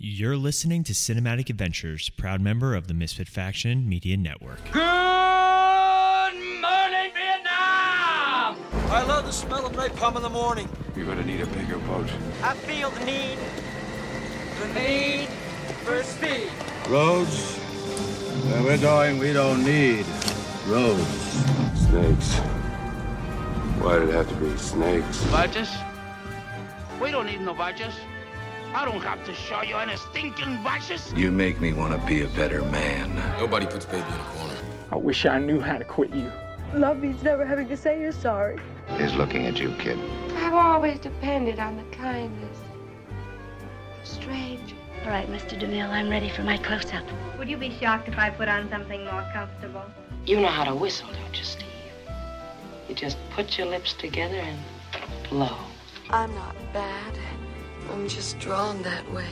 You're listening to Cinematic Adventures, proud member of the Misfit Faction Media Network. Good morning, Vietnam! I love the smell of napalm in the morning. You're gonna need a bigger boat. I feel the need for speed. Roads? Where we're going, we don't need roads. Snakes. Why did it have to be snakes? Badges? We don't need no badges. I don't have to show you any stinking badges. You make me want to be a better man. Nobody puts baby in a corner. I wish I knew how to quit you. Love means never having to say you're sorry. He's looking at you, kid. I've always depended on the kindness of strangers. All right, Mr. DeMille, I'm ready for my close-up. Would you be shocked if I put on something more comfortable? You know how to whistle, don't you, Steve? You just put your lips together and blow. I'm not bad. I'm just drawn that way.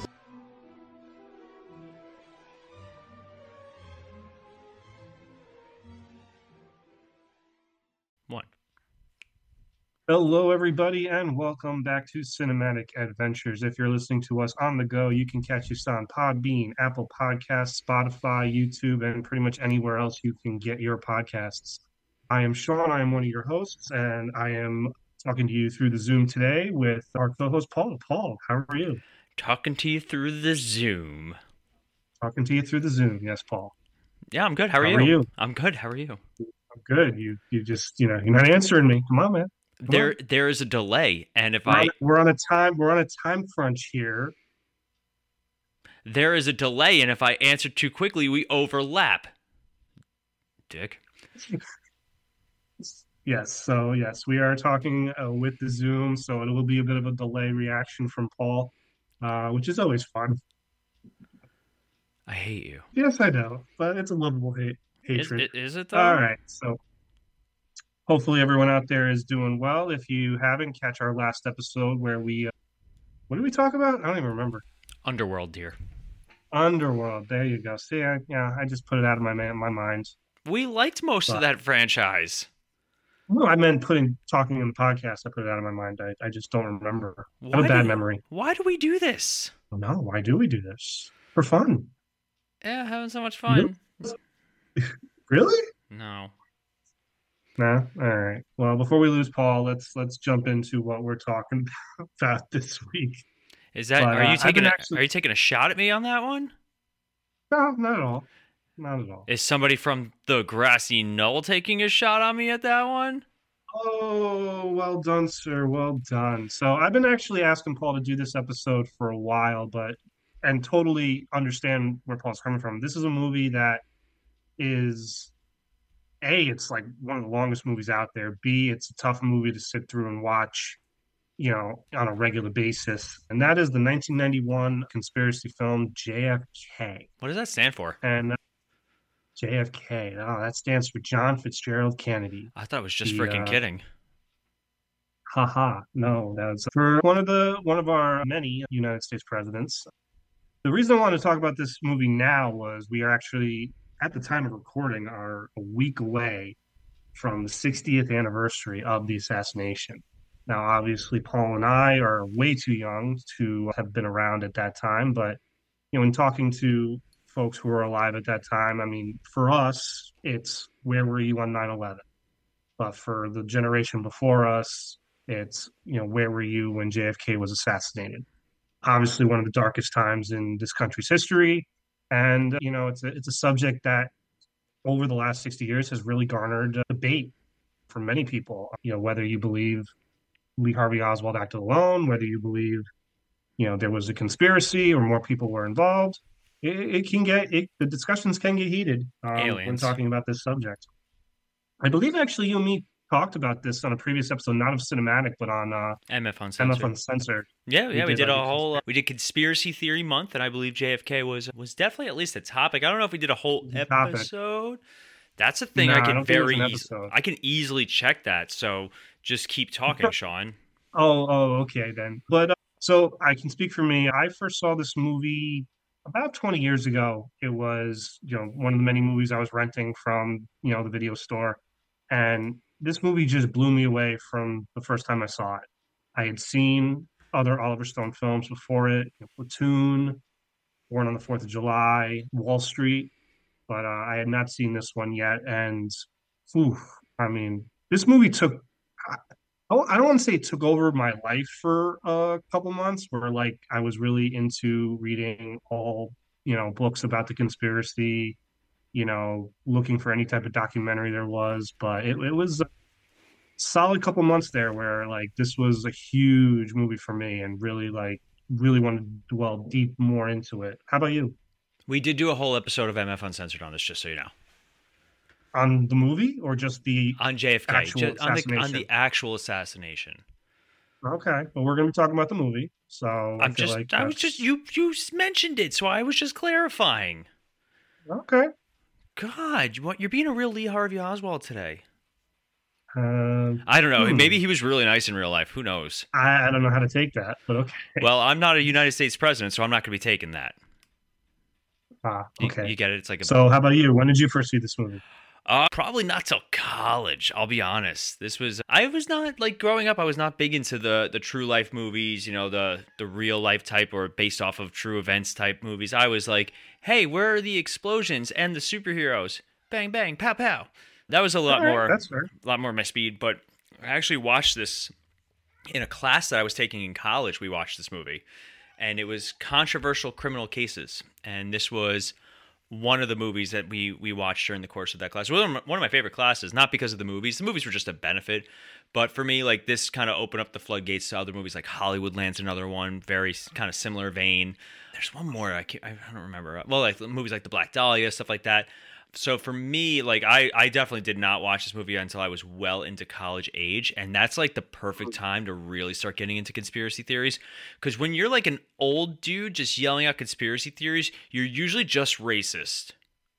One. Hello, everybody, and welcome back to Cinematic Adventures. If you're listening to us on the go, you can catch us on Podbean, Apple Podcasts, Spotify, YouTube, and pretty much anywhere else you can get your podcasts. I am Sean. I am one of your hosts, and I am talking to you through the Zoom today with our co-host, Paul. Paul, how are you? Talking to you through the Zoom. Talking to you through the Zoom. Yes, Paul. Yeah, I'm good. How are you? I'm good. How are you? I'm good. You just, you're not answering me. Come on, man. There is a delay, and if we're on a time crunch here. There is a delay, and if I answer too quickly, we overlap. Dick. Yes, we are talking with the Zoom, so it will be a bit of a delay reaction from Paul, which is always fun. I hate you. Yes, I know, but it's a lovable hatred. Is it though? All right, so hopefully everyone out there is doing well. If you haven't, catch our last episode where we, what did we talk about? I don't even remember. Underworld, dear. Underworld, there you go. See, I just put it out of my mind. We liked most of that franchise. No, I meant talking in the podcast. I put it out of my mind. I just don't remember. I have a bad memory. Why do we do this? No, why do we do this? For fun. Yeah, having so much fun. Really? No. Nah? All right. Well, before we lose Paul, let's jump into what we're talking about this week. Is that are you taking a shot at me on that one? No, not at all. Not at all. Is somebody from the Grassy Knoll taking a shot on me at that one? Oh, well done, sir. Well done. So I've been actually asking Paul to do this episode for a while, and totally understand where Paul's coming from. This is a movie that is, A, it's like one of the longest movies out there. B, it's a tough movie to sit through and watch, on a regular basis. And that is the 1991 conspiracy film JFK. What does that stand for? And JFK. Oh, that stands for John Fitzgerald Kennedy. I thought it was just freaking kidding. Haha. No, that's for one of our many United States presidents. The reason I wanted to talk about this movie now was we are actually, at the time of recording, are a week away from the 60th anniversary of the assassination. Now, obviously, Paul and I are way too young to have been around at that time, but in talking to folks who were alive at that time, I mean, for us, it's where were you on 9/11? But for the generation before us, it's, where were you when JFK was assassinated? Obviously, one of the darkest times in this country's history. And, it's a subject that over the last 60 years has really garnered debate for many people. Whether you believe Lee Harvey Oswald acted alone, whether you believe, there was a conspiracy or more people were involved. The discussions can get heated when talking about this subject. I believe actually you and me talked about this on a previous episode, not of Cinematic, but on MF Uncensored. MF Uncensored. Yeah, we did we did Conspiracy Theory Month, and I believe JFK was definitely at least a topic. I don't know if we did a whole episode. That's a thing I can easily check that. So just keep talking, Sean. Oh, okay then. But so I can speak for me. I first saw this movie about 20 years ago. It was, one of the many movies I was renting from, the video store. And this movie just blew me away from the first time I saw it. I had seen other Oliver Stone films before it: Platoon, Born on the Fourth of July, Wall Street. But I had not seen this one yet, and oof, I mean, this movie took. I don't want to say it took over my life for a couple months, where like I was really into reading all books about the conspiracy, looking for any type of documentary there was. But it was a solid couple months there where like this was a huge movie for me, and really wanted to dwell deep more into it. How about you? We did do a whole episode of MF Uncensored on this, just so you know. On the movie or just the on JFK, on the actual assassination. Okay, well, we're going to be talking about the movie, so you mentioned it, so I was just clarifying. Okay. God, you're being a real Lee Harvey Oswald today. I don't know. Maybe he was really nice in real life. Who knows? I don't know how to take that, but okay. Well, I'm not a United States president, so I'm not going to be taking that. Okay. You get it? It's like So how about you? When did you first see this movie? Probably not till college, I'll be honest. I was not, like, growing up, I was not big into the true life movies, the real life type or based off of true events type movies. I was like, hey, where are the explosions and the superheroes? Bang, bang, pow, pow. That was a lot more my speed, but I actually watched this in a class that I was taking in college. We watched this movie, and it was Controversial Criminal Cases, and this was one of the movies that we watched during the course of that class. It was one of my favorite classes, not because of the movies. The movies were just a benefit. But for me, like, this kind of opened up the floodgates to other movies, like Hollywoodland's another one, very kind of similar vein. There's one more, I don't remember. Well, like movies like The Black Dahlia, stuff like that. So for me, like, I definitely did not watch this movie until I was well into college age. And that's like the perfect time to really start getting into conspiracy theories. Because when you're like an old dude just yelling out conspiracy theories, you're usually just racist.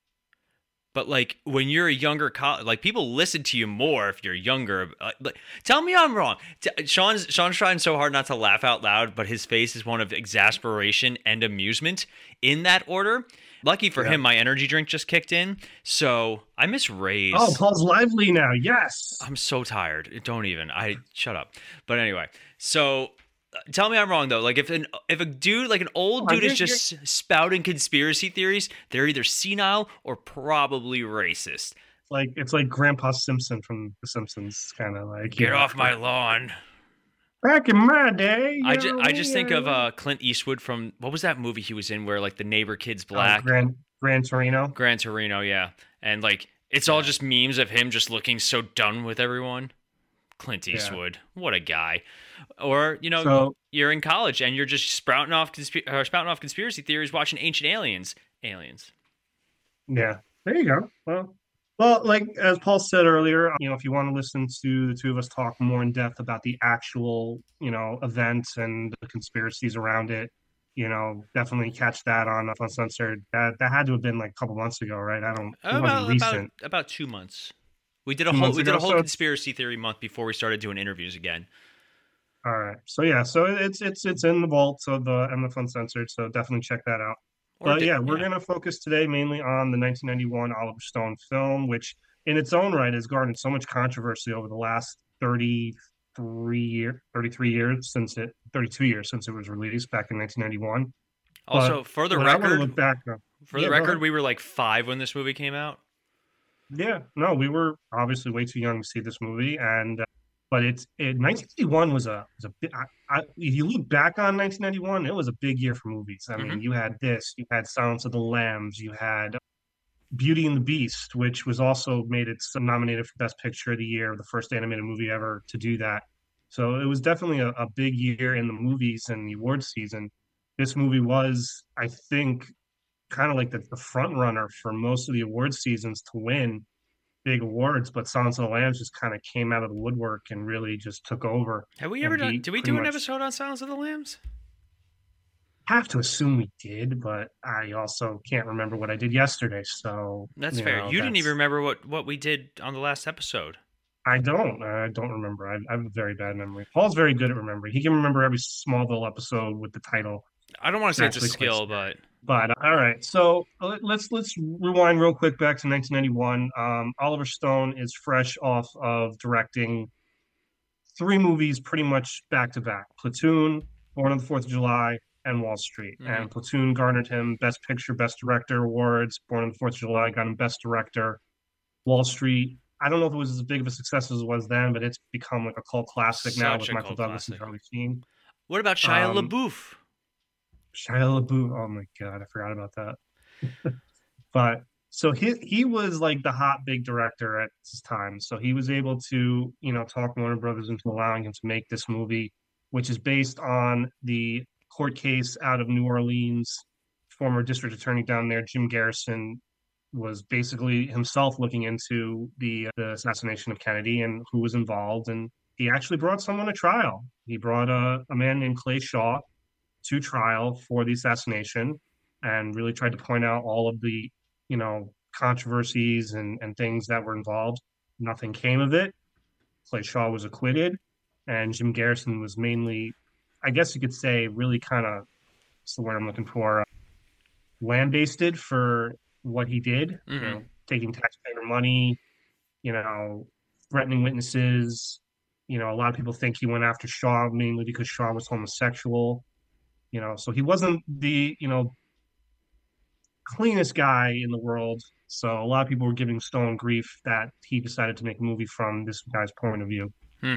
But like when you're a younger, like, people listen to you more if you're younger. Tell me I'm wrong. Sean's trying so hard not to laugh out loud, but his face is one of exasperation and amusement in that order. Lucky for him, my energy drink just kicked in, so I miss Rays. Oh, Paul's lively now. Yes. I'm so tired. Don't even. Shut up. But anyway, so tell me I'm wrong though. Like if a dude, like an old dude, is just spouting conspiracy theories, they're either senile or probably racist. It's like Grandpa Simpson from The Simpsons, kind of like get off my lawn. Back in my day, I just think of Clint Eastwood from, what was that movie he was in where like the neighbor kid's black? Gran Torino. Gran Torino, yeah. And like it's all just memes of him just looking so done with everyone. Clint Eastwood, what a guy. Or you're in college and you're just spouting off conspiracy theories, watching Ancient Aliens. Yeah, there you go. Well, like as Paul said earlier, if you want to listen to the two of us talk more in depth about the actual, events and the conspiracies around it, definitely catch that on Uncensored. That had to have been like a couple months ago, right? About 2 months. We did a whole conspiracy theory month before we started doing interviews again. All right. So yeah, so it's in the vault of the MF Uncensored, so definitely check that out. We're going to focus today mainly on the 1991 Oliver Stone film, which in its own right has garnered so much controversy over the last 32 years since it was released back in 1991. Also, for the record, we were like 5 when this movie came out. Yeah, no, we were obviously way too young to see this movie, but 1991 was a bit. If you look back on 1991, it was a big year for movies. I mean, you had Silence of the Lambs, you had Beauty and the Beast, which was also nominated for Best Picture of the Year, the first animated movie ever to do that. So it was definitely a big year in the movies and the awards season. This movie was, I think, kind of like the front runner for most of the awards seasons to win big awards, but Silence of the Lambs just kind of came out of the woodwork and really just took over. Have we ever did we do an episode on Silence of the Lambs? Have to assume we did, but I also can't remember what I did yesterday, so that's fair. You didn't even remember what we did on the last episode. I don't remember. I have a very bad memory. Paul's very good at remembering. He can remember every Smallville episode with the title. I don't want to say it's a skill, but all right. So let's rewind real quick back to 1991. Oliver Stone is fresh off of directing 3 movies pretty much back to back: Platoon, Born on the Fourth of July, and Wall Street. And Platoon garnered him Best Picture, Best Director awards. Born on the Fourth of July got him Best Director. Wall Street, I don't know if it was as big of a success as it was then, but it's become like a cult classic now with Michael Douglas and Charlie Sheen. What about Shia LaBeouf? Shia LaBeouf, oh my God, I forgot about that. But so he was like the hot big director at his time. So he was able to, talk Warner Brothers into allowing him to make this movie, which is based on the court case out of New Orleans. Former district attorney down there, Jim Garrison, was basically himself looking into the assassination of Kennedy and who was involved. And he actually brought someone to trial. He brought a man named Clay Shaw to trial for the assassination and really tried to point out all of the, controversies and things that were involved. Nothing came of it. Clay Shaw was acquitted, and Jim Garrison was mainly, I guess you could say, really kind of, what's the word I'm looking for, lambasted for what he did, taking taxpayer money, threatening witnesses. A lot of people think he went after Shaw mainly because Shaw was homosexual. So he wasn't the, cleanest guy in the world. So a lot of people were giving Stone grief that he decided to make a movie from this guy's point of view.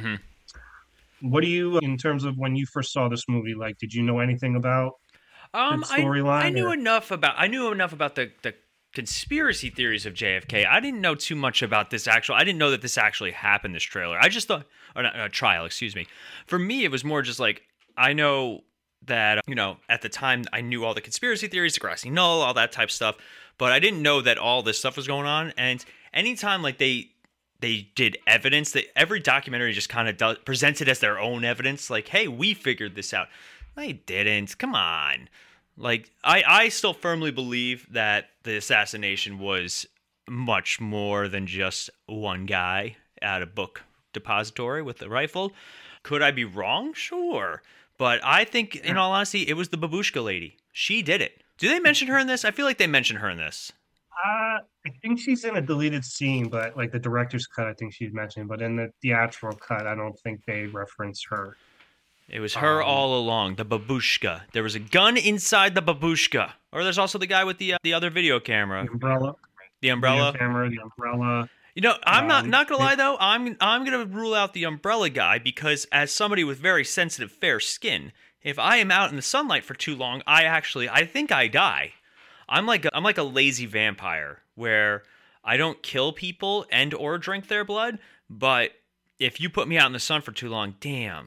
What do you, in terms of when you first saw this movie, like, did you know anything about the storyline? I knew enough about the conspiracy theories of JFK. I didn't know too much about this I didn't know that this actually happened, this trailer. I just thought, or not, trial, excuse me. For me, it was more just like, I know that, at the time I knew all the conspiracy theories, the grassy knoll, all that type of stuff, but I didn't know that all this stuff was going on. And anytime like they did evidence, that every documentary just kind of presented as their own evidence, like, hey, we figured this out. They didn't. Come on. Like, I still firmly believe that the assassination was much more than just one guy at a book depository with a rifle. Could I be wrong? Sure. But I think, in all honesty, it was the babushka lady. She did it. Do they mention her in this? I feel like they mention her in this. I think she's in a deleted scene, but like the director's cut, I think she's mentioned. But in the theatrical cut, I don't think they reference her. It was her all along, the babushka. There was a gun inside the babushka. Or there's also the guy with the other video camera. The umbrella. The umbrella. Video camera, the umbrella. I'm not gonna lie though. I'm gonna rule out the umbrella guy because as somebody with very sensitive fair skin, if I am out in the sunlight for too long, I think I die. I'm like a lazy vampire where I don't kill people and or drink their blood, but if you put me out in the sun for too long, damn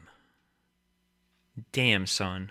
son.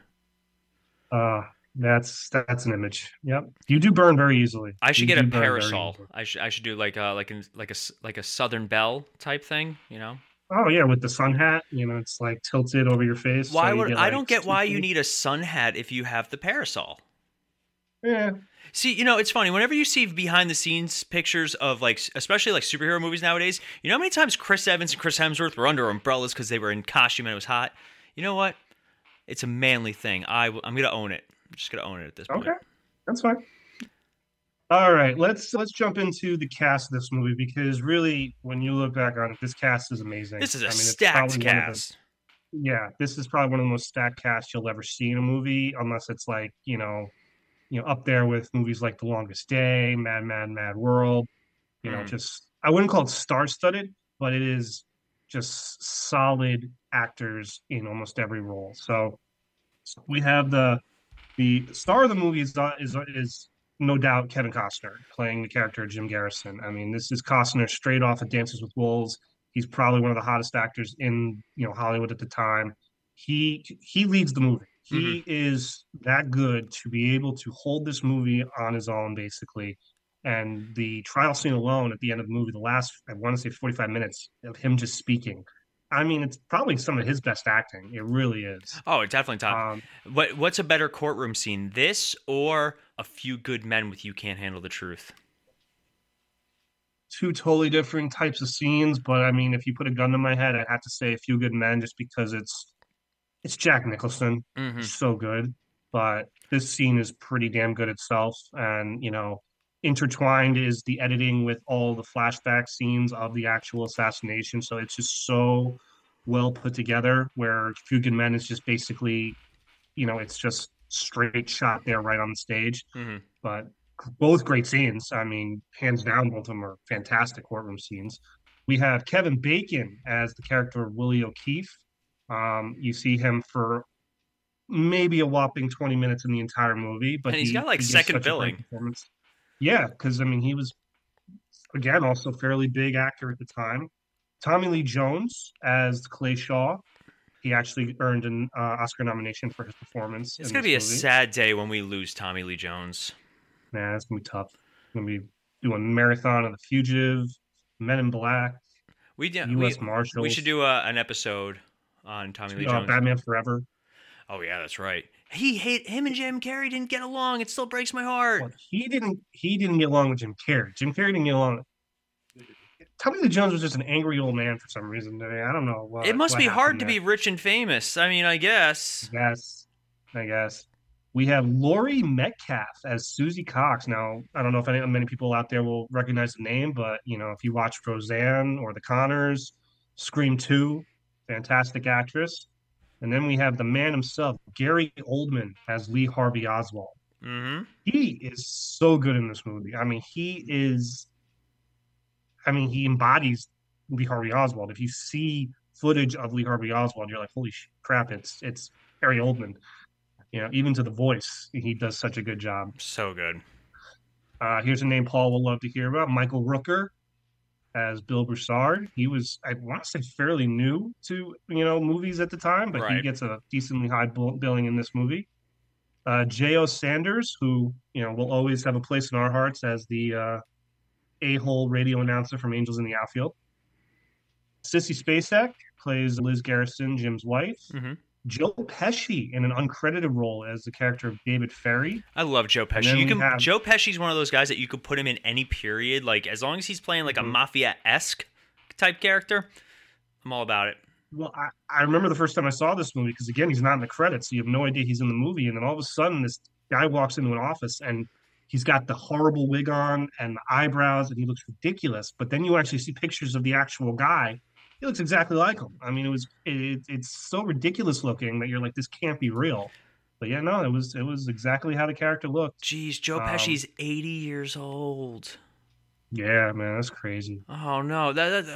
That's an image. Yep, you do burn very easily. I should get a parasol. I should do like a Southern Belle type thing. Oh yeah, with the sun hat. It's like tilted over your face. Why would I don't get why you need a sun hat if you have the parasol? Yeah. See, it's funny. Whenever you see behind the scenes pictures of especially like superhero movies nowadays, how many times Chris Evans and Chris Hemsworth were under umbrellas because they were in costume and it was hot. You know what? It's a manly thing. I'm gonna own it. I'm just gonna own it at this point. Okay, that's fine. All right, let's jump into the cast of this movie because really, when you look back on it, this cast is amazing. This is a stacked cast. This is probably one of the most stacked casts you'll ever see in a movie, unless it's like up there with movies like The Longest Day, Mad World. Just I wouldn't call it star-studded, but it is just solid actors in almost every role. So we have the star of the movie is no doubt Kevin Costner playing the character of Jim Garrison. I mean, this is Costner straight off of Dances with Wolves. He's probably one of the hottest actors in Hollywood at the time. He leads the movie. He is that good to be able to hold this movie on his own, basically. And the trial scene alone at the end of the movie, the last, I want to say 45 minutes of him just speaking. I mean, it's probably some of his best acting. It really is. Oh, definitely top. What's a better courtroom scene, this or A Few Good Men with You Can't Handle the Truth? Two totally different types of scenes, but I mean, if you put a gun to my head, I'd have to say A Few Good Men just because it's Jack Nicholson. He's so good. But this scene is pretty damn good itself. And, intertwined is the editing with all the flashback scenes of the actual assassination. So it's just so well put together where Few Good Men is just basically it's just straight shot there right on the stage. Mm-hmm. But both great scenes. I mean, hands down, both of them are fantastic courtroom scenes. We have Kevin Bacon as the character of Willie O'Keefe. You see him for maybe a whopping 20 minutes in the entire movie, but and he's got like second billing. Yeah, because I mean, he was again also fairly big actor at the time. Tommy Lee Jones as Clay Shaw. He actually earned an Oscar nomination for his performance. It's going to be a sad day when we lose Tommy Lee Jones. Nah, it's going to be tough. We're going to be doing Marathon of the Fugitive, Men in Black, U.S. Marshals. We should do an episode on Tommy Lee Jones. Batman Forever. Oh, yeah, that's right. Him and Jim Carrey didn't get along. It still breaks my heart. Well, he didn't get along with Jim Carrey. Jim Carrey didn't get along. Tommy Lee Jones was just an angry old man for some reason today. I don't know. It must be hard to be rich and famous. I mean, I guess. I guess. We have Laurie Metcalf as Susie Cox. Now, I don't know if many people out there will recognize the name, but, if you watch Roseanne or The Conners, Scream 2, fantastic actress. And then we have the man himself, Gary Oldman as Lee Harvey Oswald. Mm-hmm. He is so good in this movie. I mean, he embodies Lee Harvey Oswald. If you see footage of Lee Harvey Oswald, you're like, holy crap, it's Gary Oldman. Even to the voice, he does such a good job. So good. Here's a name Paul will love to hear about. Michael Rooker as Bill Broussard. He was, I want to say, fairly new to, movies at the time, but He gets a decently high billing in this movie. J.O. Sanders, who, will always have a place in our hearts as the a-hole radio announcer from Angels in the Outfield. Sissy Spacek plays Liz Garrison, Jim's wife. Mm-hmm. Joe Pesci in an uncredited role as the character of David Ferry. I love Joe Pesci. Joe Pesci's one of those guys that you could put him in any period. Like, as long as he's playing like a mafia-esque type character, I'm all about it. Well, I remember the first time I saw this movie, because again, he's not in the credits, so you have no idea he's in the movie. And then all of a sudden, this guy walks into an office and he's got the horrible wig on and the eyebrows, and he looks ridiculous. But then you actually see pictures of the actual guy. He looks exactly like him. I mean, it's so ridiculous looking that you're like, this can't be real. But yeah, no, it was exactly how the character looked. Jeez, Joe Pesci's 80 years old. Yeah, man, that's crazy. Oh no,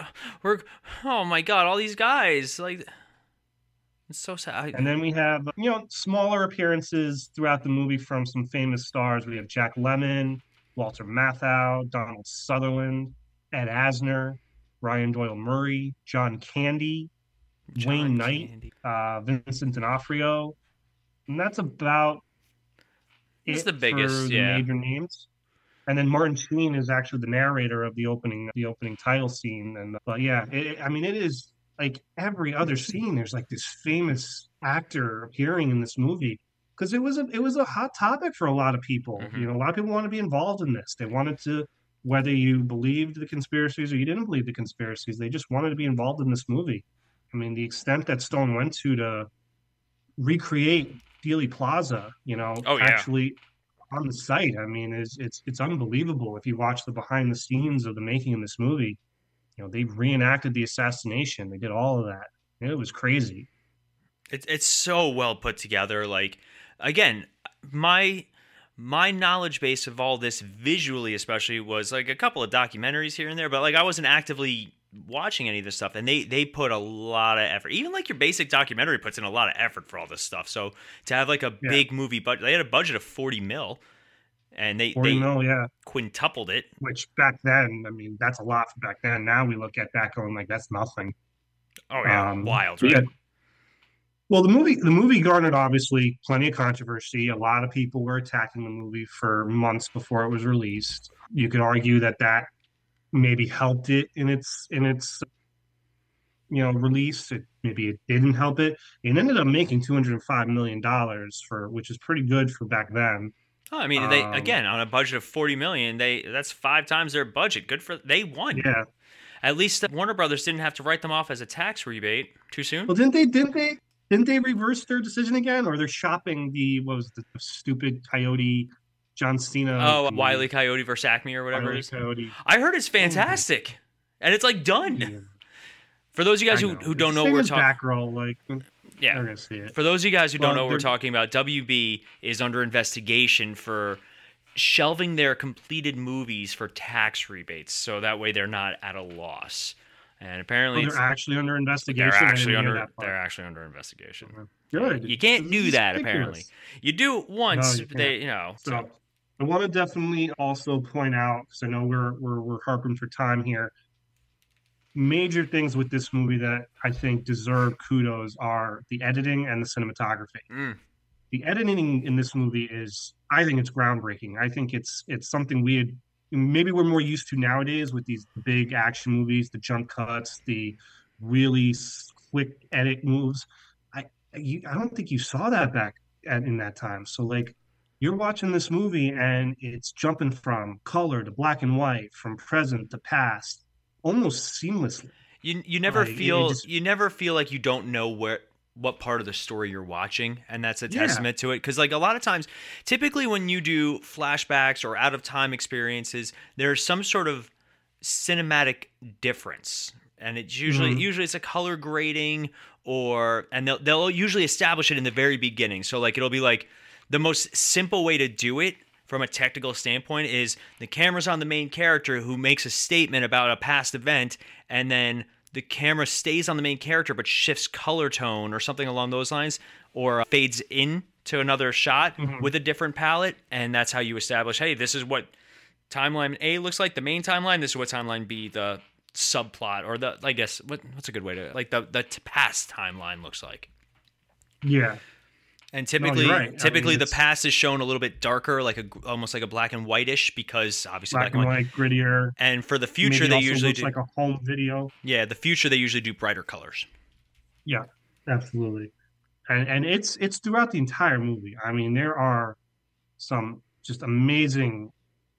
oh my God, all these guys, like, it's so sad. And then we have smaller appearances throughout the movie from some famous stars. We have Jack Lemmon, Walter Matthau, Donald Sutherland, Ed Asner, Brian Doyle Murray, John Candy, Wayne Knight, Vincent D'Onofrio, and that's about it's the biggest, for the major names. And then Martin Sheen is actually the narrator of the opening title scene. But yeah, it is like every other scene. There's like this famous actor appearing in this movie because it was a hot topic for a lot of people. Mm-hmm. A lot of people want to be involved in this. They wanted to. Whether you believed the conspiracies or you didn't believe the conspiracies, they just wanted to be involved in this movie. I mean, the extent that Stone went to recreate Dealey Plaza, actually on the site, I mean, it's unbelievable. If you watch the behind the scenes of the making of this movie, they reenacted the assassination. They did all of that. It was crazy. It's so well put together. Like, again, my knowledge base of all this visually especially was like a couple of documentaries here and there, but like I wasn't actively watching any of this stuff, and they put a lot of effort. Even like your basic documentary puts in a lot of effort for all this stuff. So to have like a big movie budget, they had a budget of $40 million, and they quintupled it. Which back then, I mean, that's a lot for back then. Now we look at that going like that's nothing. Oh yeah, wild, right? Yeah. Well, the movie garnered obviously plenty of controversy. A lot of people were attacking the movie for months before it was released. You could argue that maybe helped it in its release. Maybe it didn't help it. It ended up making $205 million which is pretty good for back then. Oh, I mean, they again on a budget of $40 million, that's 5 times their budget. Good for they won. Yeah. At least Warner Brothers didn't have to write them off as a tax rebate too soon. Well, didn't they reverse their decision again, or they're shopping the stupid Coyote John Cena? Oh, Wile E. Coyote versus Acme or whatever it is. Coyote. I heard it's fantastic, and it's like done. Yeah. For those of you guys who don't know what we're talking, back roll, like Yeah. They're gonna see it. For those of you guys who don't know what we're talking about, WB is under investigation for shelving their completed movies for tax rebates, so that way they're not at a loss. And apparently, they're actually under investigation. They're actually under investigation. Good. You can't do that. Apparently, you do it once. No, So I want to definitely also point out, because I know we're harping for time here. Major things with this movie that I think deserve kudos are the editing and the cinematography. The editing in this movie I think it's groundbreaking. I think it's something maybe we're more used to nowadays with these big action movies, the jump cuts, the really quick edit moves. I don't think you saw that back in that time. So like, you're watching this movie and it's jumping from color to black and white, from present to past, almost seamlessly. You never feel like you don't know what part of the story you're watching, and that's a testament to it. Because like a lot of times, typically when you do flashbacks or out of time experiences, there's some sort of cinematic difference, and it's usually it's a color grading, and they'll usually establish it in the very beginning. So like it'll be like the most simple way to do it from a technical standpoint is the camera's on the main character who makes a statement about a past event, and then the camera stays on the main character but shifts color tone or something along those lines, or fades in to another shot with a different palette, and that's how you establish, hey, this is what timeline A looks like, the main timeline, this is what timeline B, the subplot, or the, I guess, what's a good way to, like, the past timeline looks like. Yeah. And typically, the past is shown a little bit darker, like almost like a black and whitish, because obviously black and white, grittier. And for the future, they usually do like a home video. Yeah, the future they usually do brighter colors. Yeah, absolutely. And it's throughout the entire movie. I mean, there are some just amazing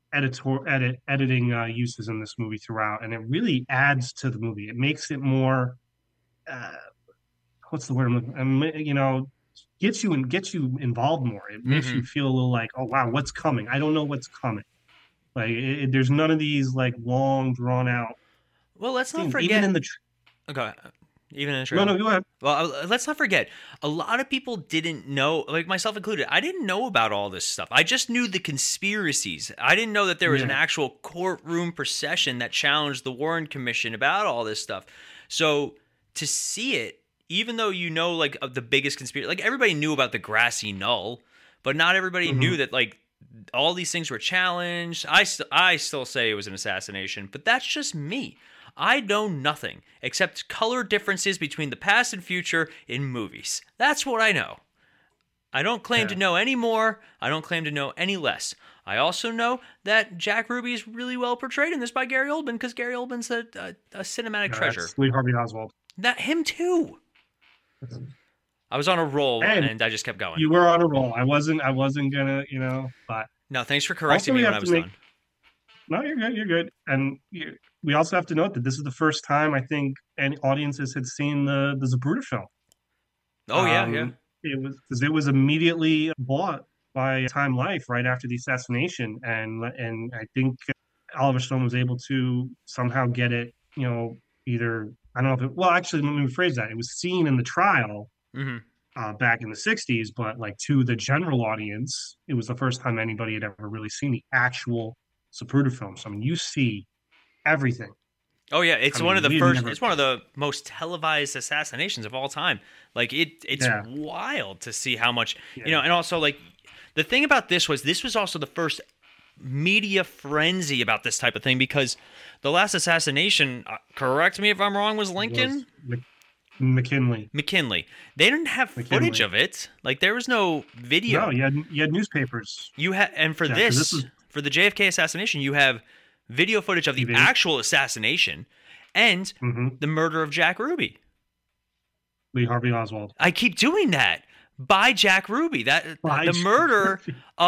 editing uses in this movie throughout, and it really adds to the movie. It makes it more. What's the word? Gets you involved more. It makes you feel a little like, oh wow, what's coming? I don't know what's coming. Like there's none of these like long drawn out. Well, let's not forget. Even in the even in the trailer. No, go ahead. Well, let's not forget. A lot of people didn't know, like myself included. I didn't know about all this stuff. I just knew the conspiracies. I didn't know that there was an actual courtroom procession that challenged the Warren Commission about all this stuff. So to see it. Even though like of the biggest conspiracy, like everybody knew about the grassy knoll, but not everybody knew that like all these things were challenged. I still say it was an assassination, but that's just me. I know nothing except color differences between the past and future in movies. That's what I know. I don't claim to know any more. I don't claim to know any less. I also know that Jack Ruby is really well portrayed in this by Gary Oldman, because Gary Oldman's a cinematic treasure. Lee Harvey Oswald. Him too. I was on a roll and I just kept going. You were on a roll. I wasn't gonna, but no. Thanks for correcting me when I was done. No, you're good. You're good. And we also have to note that this is the first time I think any audiences had seen the Zapruder film. Oh yeah. It was immediately bought by Time Life right after the assassination, and I think Oliver Stone was able to somehow get it. Either. I don't know if actually, let me rephrase that. It was seen in the trial back in the 60s, but like to the general audience, it was the first time anybody had ever really seen the actual Zapruder film. So, I mean, you see everything. Oh, yeah. It's one of the most televised assassinations of all time. Like, it's wild to see how much, and also, like, the thing about this was also the first media frenzy about this type of thing, because the last assassination, correct me if I'm wrong, was Lincoln? McKinley. They didn't have footage of it. Like, there was no video. No, you had newspapers. And for for the JFK assassination, you have video footage of the actual assassination and the murder of Jack Ruby. Lee Harvey Oswald. I keep doing that. By Jack Ruby. The murder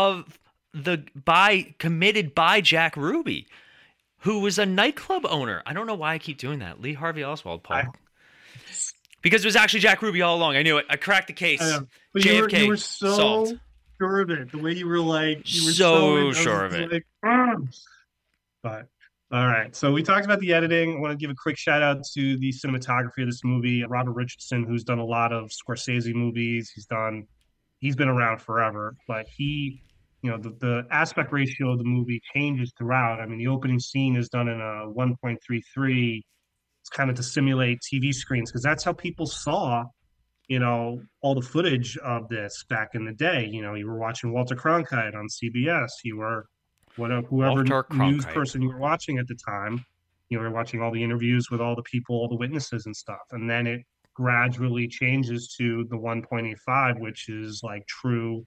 committed by Jack Ruby, who was a nightclub owner. I don't know why I keep doing that. Lee Harvey Oswald, Paul. Because it was actually Jack Ruby all along. I knew it. I cracked the case. But JFK. You were so sure of it. The way you were like, so sure of it. Like, but All right. So we talked about the editing. I want to give a quick shout out to the cinematography of this movie. Robert Richardson, who's done a lot of Scorsese movies. He's been around forever, but the aspect ratio of the movie changes throughout. I mean, the opening scene is done in a 1.33. It's kind of to simulate TV screens because that's how people saw, all the footage of this back in the day. You were watching Walter Cronkite on CBS. You were whoever news person you were watching at the time. You were watching all the interviews with all the people, all the witnesses and stuff. And then it gradually changes to the 1.85, which is like true,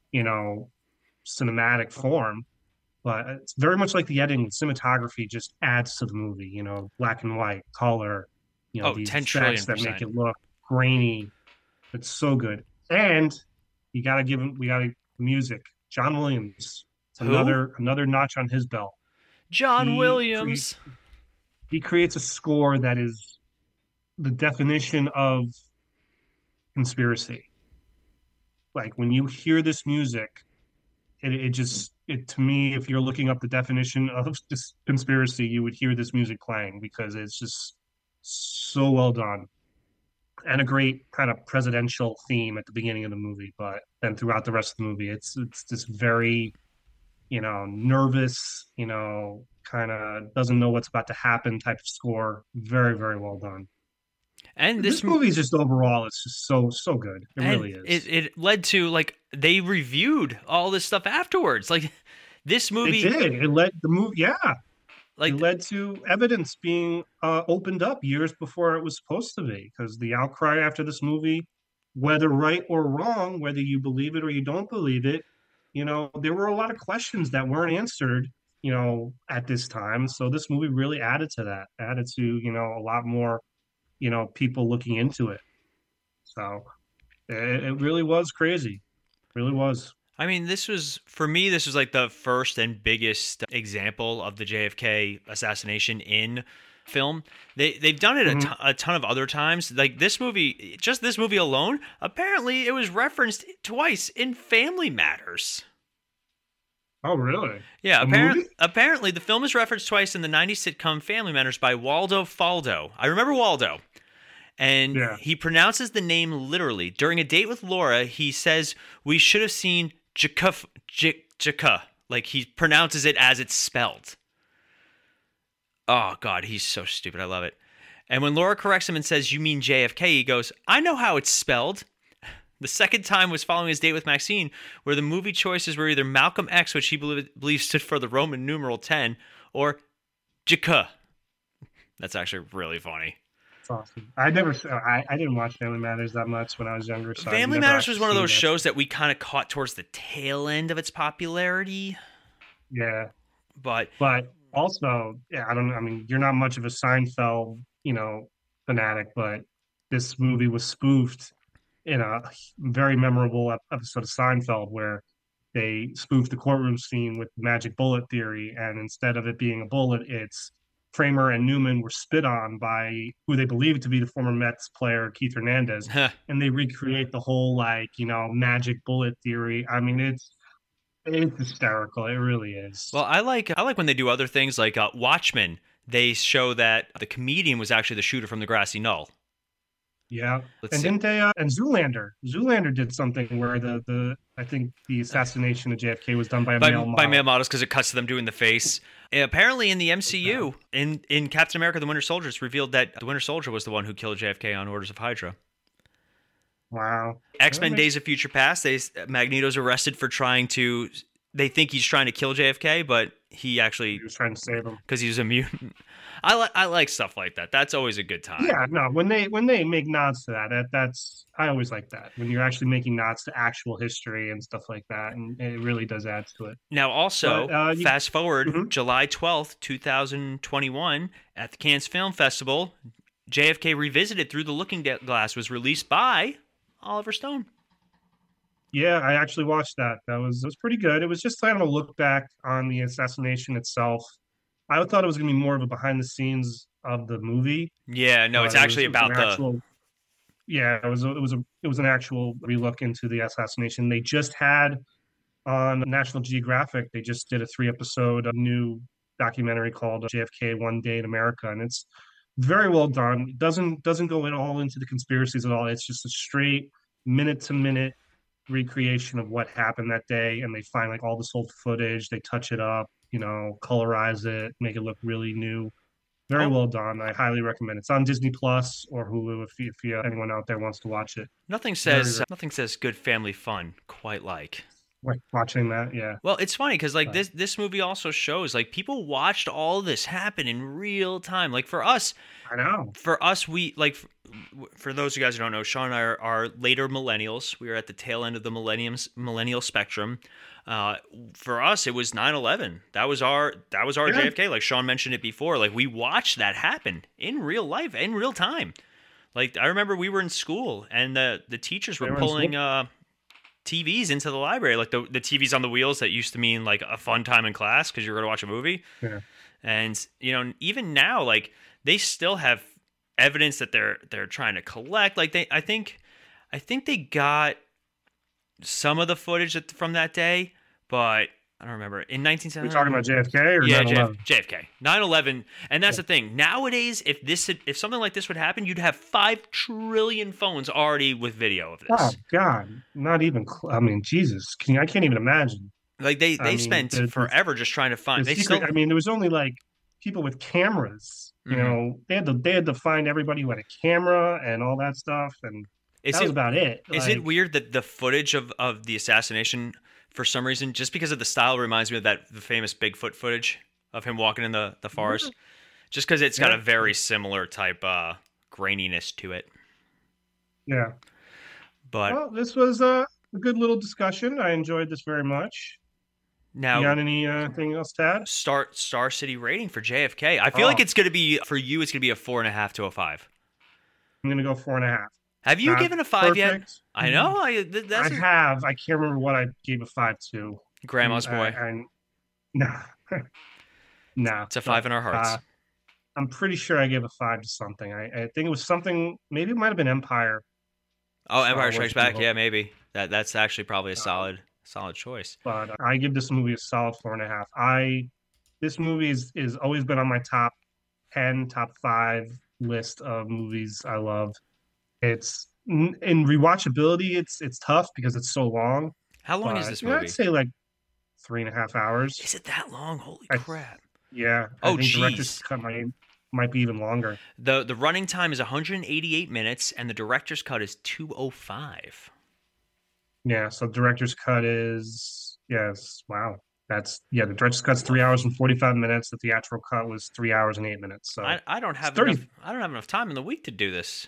cinematic form. But it's very much like the editing. Cinematography just adds to the movie, black and white, color, these 10 effects that make it look grainy. It's so good. And we got music. John Williams. It's another notch on his belt. John Williams. He creates a score that is the definition of conspiracy. Like when you hear this music, it to me, if you're looking up the definition of this conspiracy, you would hear this music playing because it's just so well done. And a great kind of presidential theme at the beginning of the movie, but then throughout the rest of the movie, it's this very, nervous, kind of doesn't know what's about to happen type of score. Very, very well done. And this movie is just overall, it's just so good. It really is. It led to they reviewed all this stuff afterwards. Like this movie, it did. It led the movie, yeah. It led to evidence being opened up years before it was supposed to be, because the outcry after this movie, whether right or wrong, whether you believe it or you don't believe it, there were a lot of questions that weren't answered, at this time. So this movie really added to that, a lot more, people looking into it. So it really was crazy. It really was. I mean, this was like the first and biggest example of the JFK assassination in film. They've done it a ton of other times. Like this movie alone, apparently it was referenced twice in Family Matters. Oh, really? Yeah, apparently the film is referenced twice in the 90s sitcom Family Matters by Waldo Faldo. I remember Waldo. And he pronounces the name literally. During a date with Laura, he says, "We should have seen Jaka." Like he pronounces it as it's spelled. Oh, God, he's so stupid. I love it. And when Laura corrects him and says, "You mean JFK," he goes, "I know how it's spelled." The second time was following his date with Maxine, where the movie choices were either Malcolm X, which he believes stood for the Roman numeral 10, or Jaka. That's actually really funny. That's awesome. I didn't watch Family Matters that much when I was younger. So Family Matters was one of those shows that we kind of caught towards the tail end of its popularity. Yeah. But also, I don't know. I mean, you're not much of a Seinfeld, fanatic, but this movie was spoofed in a very memorable episode of Seinfeld where they spoofed the courtroom scene with the magic bullet theory. And instead of it being a bullet, it's Kramer and Newman were spit on by who they believe to be the former Mets player, Keith Hernandez. And they recreate the whole, magic bullet theory. I mean, it's hysterical. It really is. Well, I like when they do other things like Watchmen. They show that the comedian was actually the shooter from the grassy knoll. Yeah, didn't they? And Zoolander did something where I think the assassination of JFK was done by male model. By male models because it cuts to them doing the face. Apparently, in the MCU, in Captain America: The Winter Soldier, it's revealed that the Winter Soldier was the one who killed JFK on orders of Hydra. Wow. X-Men: Days of Future Past. Magneto's arrested for they think he's trying to kill JFK, but he was trying to save him because he was a mutant. I like stuff like that. That's always a good time. Yeah, no, when they make nods to that's I always like that when you're actually making nods to actual history and stuff like that, and it really does add to it. Now, also, fast forward July 12th, 2021, at the Cannes Film Festival, JFK Revisited Through the Looking Glass was released by Oliver Stone. Yeah, I actually watched that. It was pretty good. It was just kind of a look back on the assassination itself. I thought it was going to be more of a behind the scenes of the movie. Yeah, no, it's actually about Yeah, it was an actual relook into the assassination. They just had on National Geographic. They just did a 3-episode new documentary called JFK One Day in America, and it's very well done. It doesn't go at all into the conspiracies at all. It's just a straight minute to minute recreation of what happened that day, and they find like all this old footage, they touch it up, colorize it, make it look really new. Very well done. I highly recommend it. It's on Disney Plus or Hulu if anyone out there wants to watch it. Nothing says good family fun quite like watching that. Yeah. Well, it's funny because like this movie also shows like people watched all this happen in real time. Like for us, I know. For us, we like for those of you guys who don't know, Sean and I are later millennials. We are at the tail end of the millennial spectrum. For us, it was 9/11. That was our JFK. Like Sean mentioned it before. Like we watched that happen in real life, in real time. Like I remember we were in school and the teachers were pulling TVs into the library, like the TVs on the wheels that used to mean like a fun time in class because you were going to watch a movie. Yeah. And even now, like they still have evidence that they're trying to collect. Like I think they got some of the footage from that day, but I don't remember. In 1979, you're talking about JFK or 9/11? JFK, 9/11, and that's the thing. Nowadays, if something like this would happen, you'd have 5 trillion phones already with video of this. Oh God, not even. I mean, Jesus, I can't even imagine. Like they spent forever just trying to find. I mean, there was only like people with cameras. They had to find everybody who had a camera and all that stuff, and that was about it. Is it weird that the footage of the assassination, for some reason, just because of the style, reminds me of the famous Bigfoot footage of him walking in the forest? Mm-hmm. Just because it's got a very similar type graininess to it. Yeah. But this was a good little discussion. I enjoyed this very much. Now, you got anything else to add? Star City rating for JFK. I feel like it's going to be, for you, it's going to be a 4.5 to a 5. I'm going to go 4.5. Have you given a 5 yet? I know. I have. I can't remember what I gave a 5 to. Grandma's Boy. No. No. It's a 5 in our hearts. I'm pretty sure I gave a 5 to something. I think it was something. Maybe it might have been Empire. Oh, Empire Strikes Back. Yeah, maybe. That's actually probably a solid choice. But I give this movie a solid 4.5. This movie is always been on my top 10, top 5 list of movies I love. It's in rewatchability. It's tough because it's so long. How long is this movie? I'd say like 3.5 hours. Is it that long? Holy crap! Yeah. I think director's cut might be even longer. The running time is 188 minutes, and the director's cut is 205. Yeah. So director's cut is wow. The director's cut's 3 hours and 45 minutes. The theatrical cut was 3 hours and 8 minutes. So I don't have enough time in the week to do this.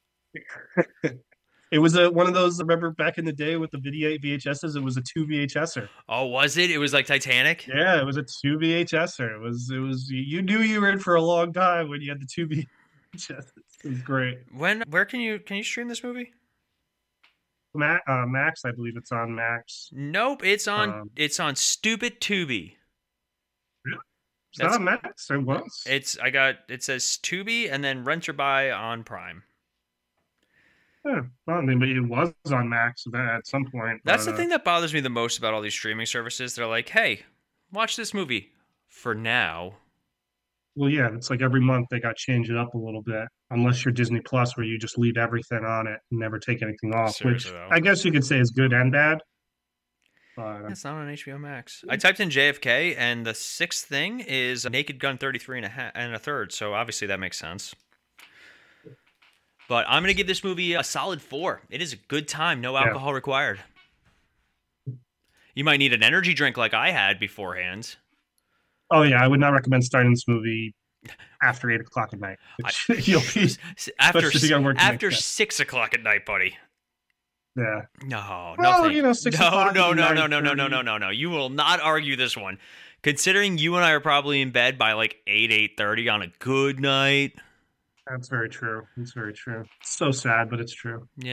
It was one of those. Remember back in the day with the VHSs, it was a 2 VHSer. Oh, was it? It was like Titanic. Yeah, it was a 2 VHSer. It was. You knew you were in for a long time when you had the 2 VHSs. It was great. Where can you stream this movie? Max, I believe it's on Max. Nope, it's on Stupid Tubi. Really? It's not on Max. It was. It says Tubi and then Rent or Buy on Prime. Yeah, well, I mean, but it was on Max at some point. That's the thing that bothers me the most about all these streaming services. They're like, hey, watch this movie for now. Well, yeah, it's like every month they got to change it up a little bit. Unless you're Disney Plus, where you just leave everything on it and never take anything off. Seriously, which I guess you could say is good and bad. But it's not on HBO Max. I typed in JFK, and the 6th thing is Naked Gun 33 and a third. So obviously that makes sense. But I'm going to give this movie a solid 4. It is a good time. No alcohol required. You might need an energy drink like I had beforehand. Oh, yeah. I would not recommend starting this movie after 8 o'clock at night. You'll be after 6 o'clock at night, buddy. Yeah. No. Well, 6 o'clock. No. You will not argue this one. Considering you and I are probably in bed by like 8:30 on a good night. That's very true. It's very true. It's so sad, but it's true. Yeah.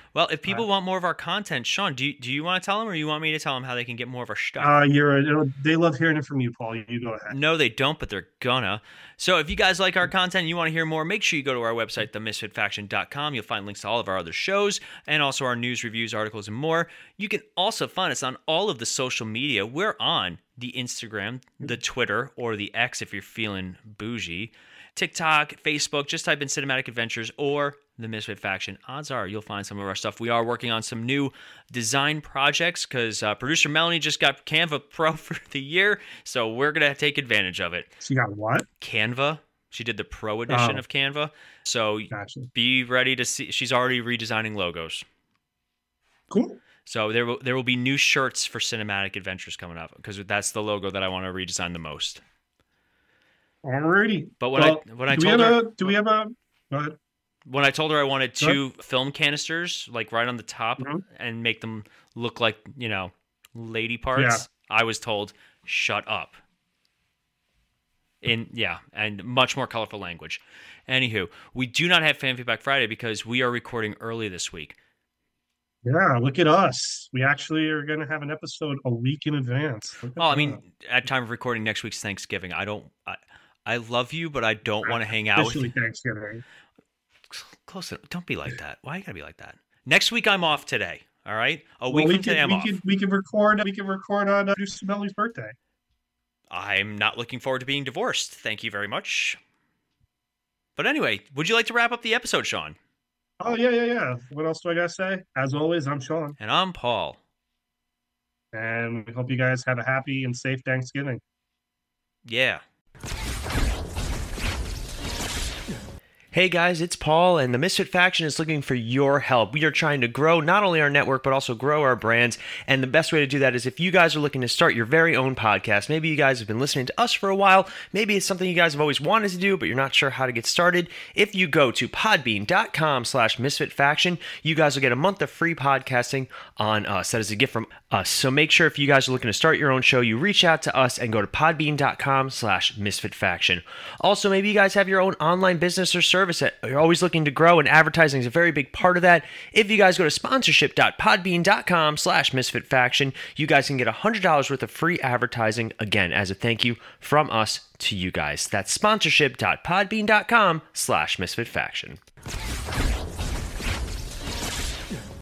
Well, if people want more of our content, Sean, do you want to tell them, or you want me to tell them how they can get more of our stuff? They love hearing it from you, Paul. You go ahead. No, they don't, but they're gonna. So if you guys like our content and you want to hear more, make sure you go to our website, themisfitfaction.com. You'll find links to all of our other shows and also our news, reviews, articles, and more. You can also find us on all of the social media. We're on the Instagram, the Twitter, or the X if you're feeling bougie. TikTok, Facebook, just type in Cinematic Adventures or The Misfit Faction. Odds are you'll find some of our stuff. We are working on some new design projects because producer Melanie just got Canva Pro for the year, so we're going to take advantage of it. She got what? Canva. She did the Pro edition of Canva. So Be ready to see. She's already redesigning logos. Cool. So there will be new shirts for Cinematic Adventures coming up because that's the logo that I want to redesign the most. Alrighty. But when I told her I wanted 2 film canisters, like right on the top, and make them look like, lady parts, I was told, shut up. And much more colorful language. Anywho, we do not have Fan Feedback Friday because we are recording early this week. Yeah, look at us. We actually are going to have an episode a week in advance. At time of recording, next week's Thanksgiving. I love you, but I don't want to hang out with you. Thanksgiving. Close enough. Don't be like that. Why you gotta be like that? Next week I'm off today. All right, week from today I'm off. We can record. We can record on Producer Melly's birthday. I'm not looking forward to being divorced. Thank you very much. But anyway, would you like to wrap up the episode, Sean? Oh yeah. What else do I gotta say? As always, I'm Sean. And I'm Paul. And we hope you guys have a happy and safe Thanksgiving. Yeah. Hey guys, it's Paul, and the Misfit Faction is looking for your help. We are trying to grow not only our network, but also grow our brands, and the best way to do that is if you guys are looking to start your very own podcast. Maybe you guys have been listening to us for a while, maybe it's something you guys have always wanted to do, but you're not sure how to get started. If you go to podbean.com/misfitfaction, you guys will get a month of free podcasting on us. That is a gift from us. So make sure if you guys are looking to start your own show, you reach out to us and go to podbean.com/misfitfaction. Also, maybe you guys have your own online business or service that you're always looking to grow, and advertising is a very big part of that. If you guys go to sponsorship.podbean.com/misfitfaction, you guys can get $100 worth of free advertising, again, as a thank you from us to you guys. That's sponsorship.podbean.com/misfitfaction.